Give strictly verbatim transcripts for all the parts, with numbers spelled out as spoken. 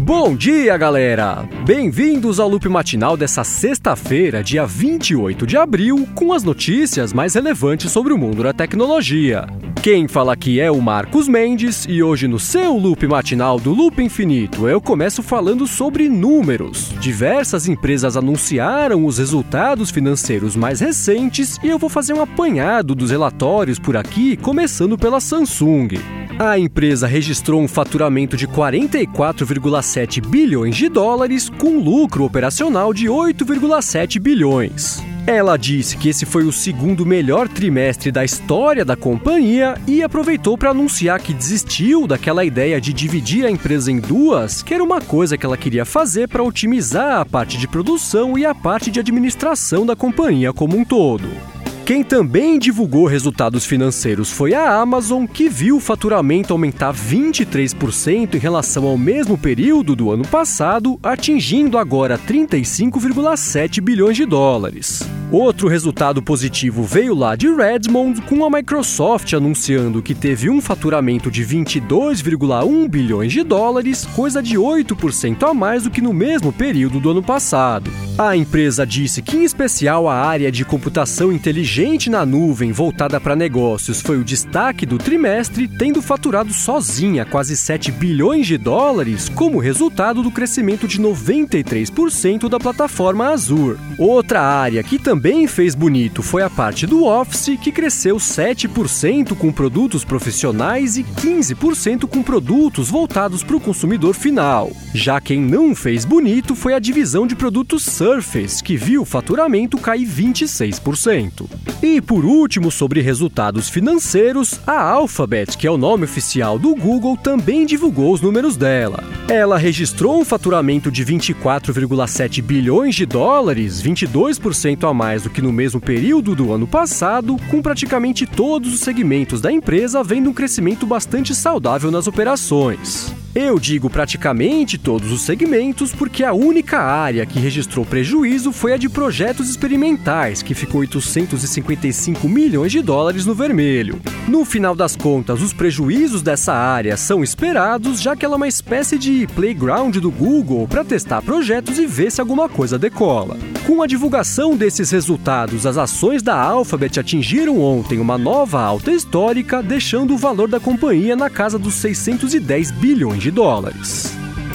Bom dia, galera! Bem-vindos ao Loop Matinal dessa sexta-feira, dia vinte e oito de abril, com as notícias mais relevantes sobre o mundo da tecnologia. Quem fala aqui é o Marcos Mendes e hoje no seu Loop Matinal do Loop Infinito eu começo falando sobre números. Diversas empresas anunciaram os resultados financeiros mais recentes e eu vou fazer um apanhado dos relatórios por aqui, começando pela Samsung. A empresa registrou um faturamento de quarenta e quatro vírgula sete bilhões de dólares com lucro operacional de oito vírgula sete bilhões. Ela disse que esse foi o segundo melhor trimestre da história da companhia e aproveitou para anunciar que desistiu daquela ideia de dividir a empresa em duas, que era uma coisa que ela queria fazer para otimizar a parte de produção e a parte de administração da companhia como um todo. Quem também divulgou resultados financeiros foi a Amazon, que viu o faturamento aumentar vinte e três por cento em relação ao mesmo período do ano passado, atingindo agora trinta e cinco vírgula sete bilhões de dólares. Outro resultado positivo veio lá de Redmond, com a Microsoft anunciando que teve um faturamento de vinte e dois vírgula um bilhões de dólares, coisa de oito por cento a mais do que no mesmo período do ano passado. A empresa disse que, em especial, a área de computação inteligente na nuvem voltada para negócios foi o destaque do trimestre, tendo faturado sozinha quase sete bilhões de dólares como resultado do crescimento de noventa e três por cento da plataforma Azure. Outra área que também fez bonito foi a parte do Office, que cresceu sete por cento com produtos profissionais e quinze por cento com produtos voltados para o consumidor final. Já quem não fez bonito foi a divisão de produtos Surface, que viu o faturamento cair vinte e seis por cento. E por último, sobre resultados financeiros, a Alphabet, que é o nome oficial do Google, também divulgou os números dela. Ela registrou um faturamento de vinte e quatro vírgula sete bilhões de dólares, vinte e dois por cento a mais do que no mesmo período do ano passado, com praticamente todos os segmentos da empresa vendo um crescimento bastante saudável nas operações. Eu digo praticamente todos os segmentos porque a única área que registrou prejuízo foi a de projetos experimentais, que ficou oitocentos e cinquenta e cinco milhões de dólares no vermelho. No final das contas, os prejuízos dessa área são esperados, já que ela é uma espécie de playground do Google para testar projetos e ver se alguma coisa decola. Com a divulgação desses resultados, as ações da Alphabet atingiram ontem uma nova alta histórica, deixando o valor da companhia na casa dos seiscentos e dez bilhões de dólares.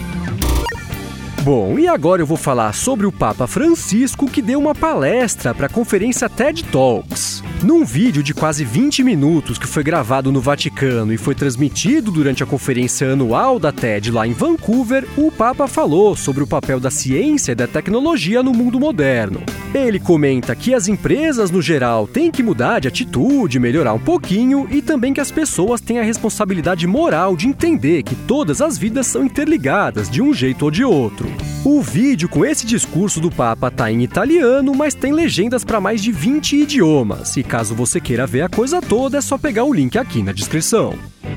Bom, e agora eu vou falar sobre o Papa Francisco, que deu uma palestra para a conferência TED Talks. Num vídeo de quase vinte minutos que foi gravado no Vaticano e foi transmitido durante a conferência anual da TED lá em Vancouver, o Papa falou sobre o papel da ciência e da tecnologia no mundo moderno. Ele comenta que as empresas, no geral, têm que mudar de atitude, melhorar um pouquinho e também que as pessoas têm a responsabilidade moral de entender que todas as vidas são interligadas de um jeito ou de outro. O vídeo com esse discurso do Papa está em italiano, mas tem legendas para mais de vinte idiomas. E caso você queira ver a coisa toda, é só pegar o link aqui na descrição.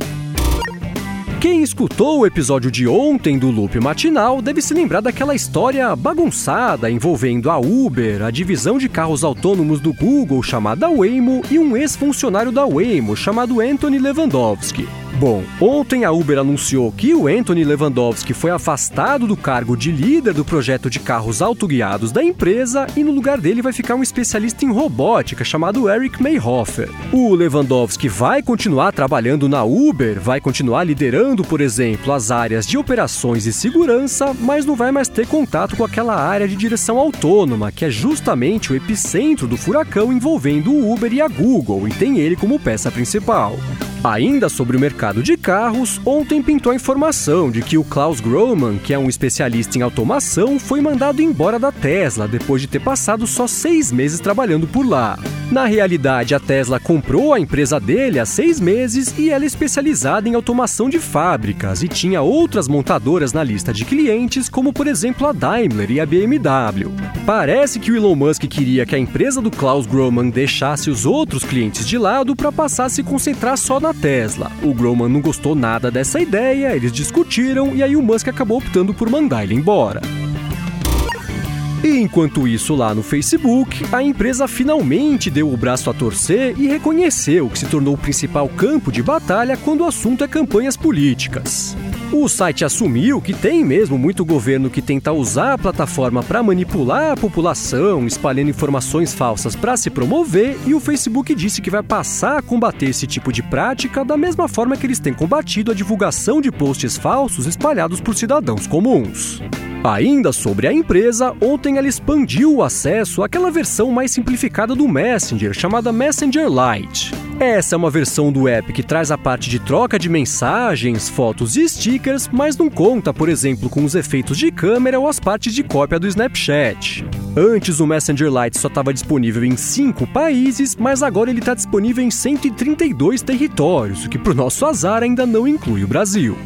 Quem escutou o episódio de ontem do Loop Matinal deve se lembrar daquela história bagunçada envolvendo a Uber, a divisão de carros autônomos do Google chamada Waymo e um ex-funcionário da Waymo chamado Anthony Levandowski. Bom, ontem a Uber anunciou que o Anthony Levandowski foi afastado do cargo de líder do projeto de carros autoguiados da empresa e no lugar dele vai ficar um especialista em robótica chamado Eric Mayhofer. O Levandowski vai continuar trabalhando na Uber, vai continuar liderando, por exemplo, as áreas de operações e segurança, mas não vai mais ter contato com aquela área de direção autônoma, que é justamente o epicentro do furacão envolvendo o Uber e a Google, e tem ele como peça principal. Ainda sobre o mercado de carros, ontem pintou a informação de que o Klaus Grohmann, que é um especialista em automação, foi mandado embora da Tesla depois de ter passado só seis meses trabalhando por lá. Na realidade, a Tesla comprou a empresa dele há seis meses e ela é especializada em automação de fábricas e tinha outras montadoras na lista de clientes, como por exemplo a Daimler e a B M W. Parece que o Elon Musk queria que a empresa do Klaus Grohmann deixasse os outros clientes de lado para passar a se concentrar só na Tesla. O Grohmann não gostou nada dessa ideia, eles discutiram e aí o Musk acabou optando por mandar ele embora. E enquanto isso, lá no Facebook, a empresa finalmente deu o braço a torcer e reconheceu que se tornou o principal campo de batalha quando o assunto é campanhas políticas. O site assumiu que tem mesmo muito governo que tenta usar a plataforma para manipular a população, espalhando informações falsas para se promover, e o Facebook disse que vai passar a combater esse tipo de prática da mesma forma que eles têm combatido a divulgação de posts falsos espalhados por cidadãos comuns. Ainda sobre a empresa, ontem ela expandiu o acesso àquela versão mais simplificada do Messenger, chamada Messenger Lite. Essa é uma versão do app que traz a parte de troca de mensagens, fotos e stickers, mas não conta, por exemplo, com os efeitos de câmera ou as partes de cópia do Snapchat. Antes, o Messenger Lite só estava disponível em cinco países, mas agora ele está disponível em cento e trinta e dois territórios, o que, para o nosso azar, ainda não inclui o Brasil.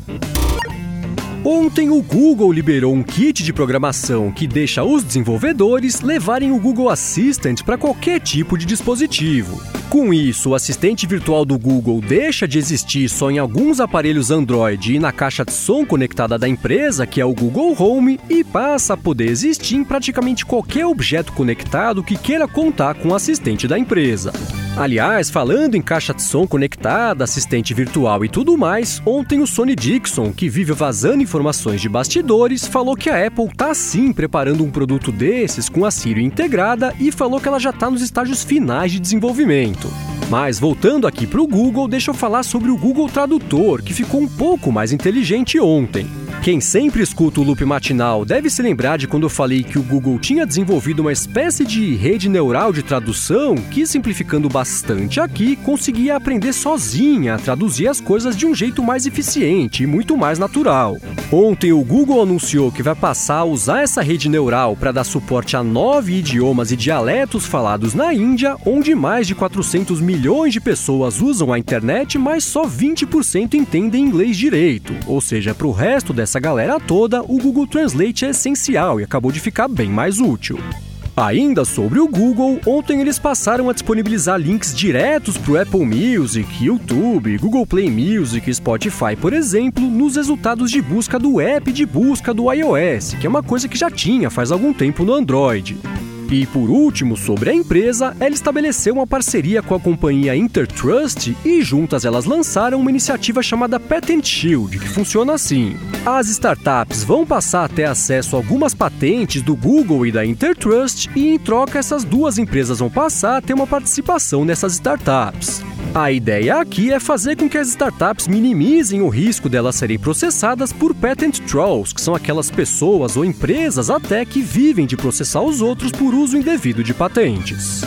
Ontem, o Google liberou um kit de programação que deixa os desenvolvedores levarem o Google Assistant para qualquer tipo de dispositivo. Com isso, o assistente virtual do Google deixa de existir só em alguns aparelhos Android e na caixa de som conectada da empresa, que é o Google Home, e passa a poder existir em praticamente qualquer objeto conectado que queira contar com o assistente da empresa. Aliás, falando em caixa de som conectada, assistente virtual e tudo mais, ontem o Sonny Dixon, que vive vazando informações de bastidores, falou que a Apple está sim preparando um produto desses com a Siri integrada e falou que ela já está nos estágios finais de desenvolvimento. Mas voltando aqui para o Google, deixa eu falar sobre o Google Tradutor, que ficou um pouco mais inteligente ontem. Quem sempre escuta o Loop Matinal deve se lembrar de quando eu falei que o Google tinha desenvolvido uma espécie de rede neural de tradução que, simplificando bastante aqui, conseguia aprender sozinha a traduzir as coisas de um jeito mais eficiente e muito mais natural. Ontem o Google anunciou que vai passar a usar essa rede neural para dar suporte a nove idiomas e dialetos falados na Índia, onde mais de quatrocentos milhões de pessoas usam a internet, mas só vinte por cento entendem inglês direito. Ou seja, para o resto dessa galera toda, o Google Translate é essencial e acabou de ficar bem mais útil. Ainda sobre o Google, ontem eles passaram a disponibilizar links diretos para o Apple Music, YouTube, Google Play Music e Spotify, por exemplo, nos resultados de busca do app de busca do iOS, que é uma coisa que já tinha faz algum tempo no Android. E por último, sobre a empresa, ela estabeleceu uma parceria com a companhia Intertrust e juntas elas lançaram uma iniciativa chamada Patent Shield, que funciona assim. As startups vão passar a ter acesso a algumas patentes do Google e da Intertrust e, em troca, essas duas empresas vão passar a ter uma participação nessas startups. A ideia aqui é fazer com que as startups minimizem o risco delas serem processadas por patent trolls, que são aquelas pessoas ou empresas até que vivem de processar os outros por uso indevido de patentes.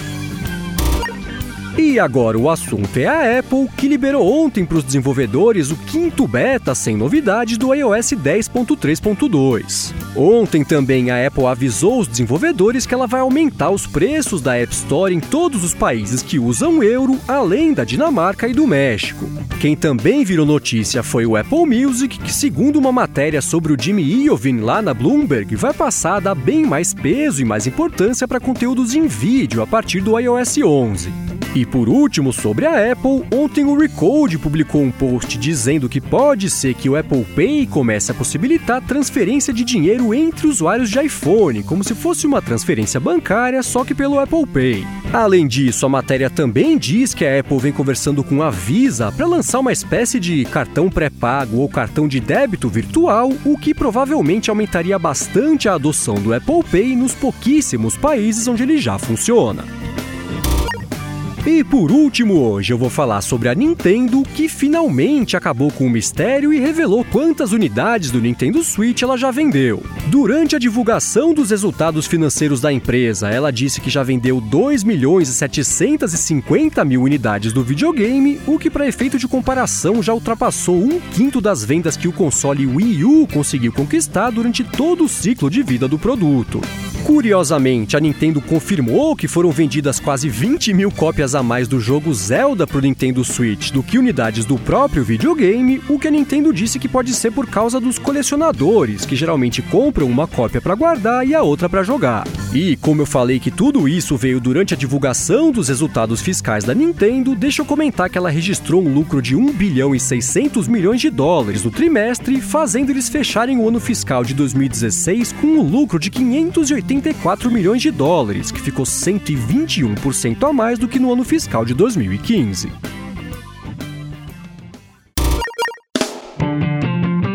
E agora o assunto é a Apple, que liberou ontem para os desenvolvedores o quinto beta sem novidades do iOS dez ponto três ponto dois. Ontem também a Apple avisou os desenvolvedores que ela vai aumentar os preços da App Store em todos os países que usam euro, além da Dinamarca e do México. Quem também virou notícia foi o Apple Music, que, segundo uma matéria sobre o Jimmy Iovine lá na Bloomberg, vai passar a dar bem mais peso e mais importância para conteúdos em vídeo a partir do iOS onze. E por último, sobre a Apple, ontem o Recode publicou um post dizendo que pode ser que o Apple Pay comece a possibilitar transferência de dinheiro entre usuários de iPhone, como se fosse uma transferência bancária, só que pelo Apple Pay. Além disso, a matéria também diz que a Apple vem conversando com a Visa para lançar uma espécie de cartão pré-pago ou cartão de débito virtual, o que provavelmente aumentaria bastante a adoção do Apple Pay nos pouquíssimos países onde ele já funciona. E por último, hoje eu vou falar sobre a Nintendo, que finalmente acabou com o mistério e revelou quantas unidades do Nintendo Switch ela já vendeu. Durante a divulgação dos resultados financeiros da empresa, ela disse que já vendeu dois milhões e setecentos e cinquenta mil unidades do videogame, o que, para efeito de comparação, já ultrapassou um quinto das vendas que o console Wii U conseguiu conquistar durante todo o ciclo de vida do produto. Curiosamente, a Nintendo confirmou que foram vendidas quase vinte mil cópias a mais do jogo Zelda para o Nintendo Switch do que unidades do próprio videogame, o que a Nintendo disse que pode ser por causa dos colecionadores, que geralmente compram uma cópia para guardar e a outra para jogar. E, como eu falei que tudo isso veio durante a divulgação dos resultados fiscais da Nintendo, deixa eu comentar que ela registrou um lucro de um bilhão e seiscentos milhões de dólares no trimestre, fazendo eles fecharem o ano fiscal de dois mil e dezesseis com um lucro de quinhentos e oitenta e quatro milhões de dólares, que ficou cento e vinte e um por cento a mais do que no ano fiscal de dois mil e quinze.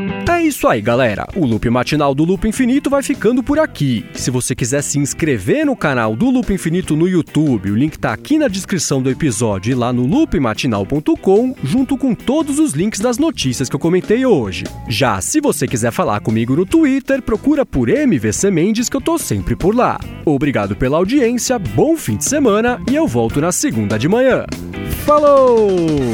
isso aí, galera. O Loop Matinal do Loop Infinito vai ficando por aqui. Se você quiser se inscrever no canal do Loop Infinito no YouTube, o link tá aqui na descrição do episódio e lá no loop matinal ponto com, junto com todos os links das notícias que eu comentei hoje. Já se você quiser falar comigo no Twitter, procura por M V C Mendes que eu tô sempre por lá. Obrigado pela audiência, bom fim de semana e eu volto na segunda de manhã. Falou!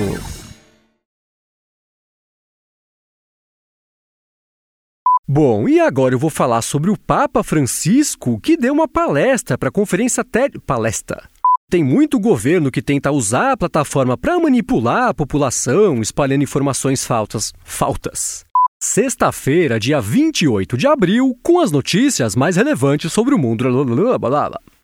Bom, e agora eu vou falar sobre o Papa Francisco, que deu uma palestra para a conferência TED... Palestra. Tem muito governo que tenta usar a plataforma para manipular a população, espalhando informações faltas. Faltas. Sexta-feira, dia vinte e oito de abril, com as notícias mais relevantes sobre o mundo.